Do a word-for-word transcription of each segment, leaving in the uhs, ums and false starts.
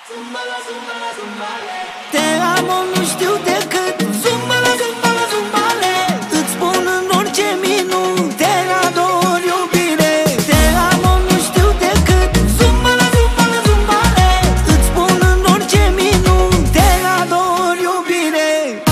Te amo, nu știu decât zumbala, zumbala, zumbale. Îți spun în orice minut, te ador, iubire. Te amo, nu știu decât zumbala, zumbala, zumbale. Îți spun în orice minut, te ador, iubire.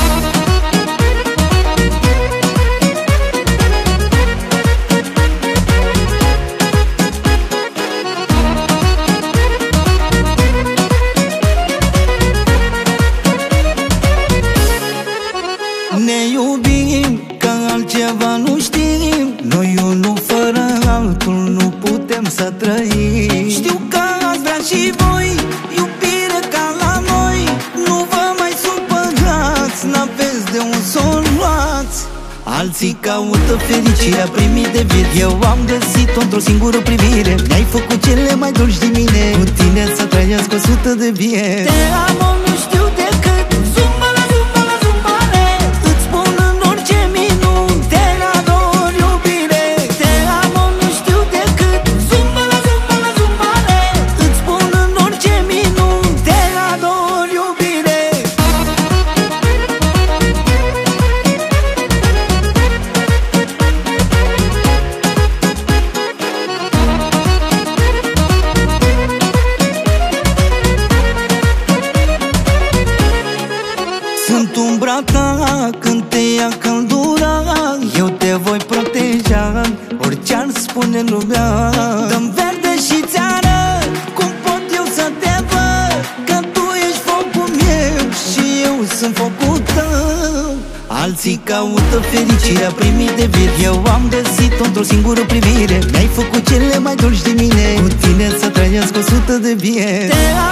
Ne iubim, că altceva nu știm. Noi unul fără altul nu putem să trăim. Știu că ați vrea și voi iubire ca la noi. Nu vă mai supărați, n-aveți de un să o luați. Alții caută fericirea primit de vid. Eu am găsit-o într-o singură privire. Mi-ai făcut cele mai dulci din mine. Cu tine să trăiesc o sută de vieți. Te amo, nu știu decât zumbala, zumbala, zumbale. Îți spun în orice minut, te ador, iubire. Te amo, nu știu decât zumbala, zumbala, zumbale. Îți spun în orice minut, te ador, iubire. Sunt umbra ta când te ia căldura. Eu te voi proteja, orice ar spune lumea. Dă-mi verde și ți-ară cum pot eu să te văd. Că tu ești focul meu și eu sunt focul tău. Alții caută fericirea primit de vid. Eu am găsit-o într-o singură privire. Mi-ai făcut cele mai dulci din mine. Cu tine să trăiesc o sută de vieți. Te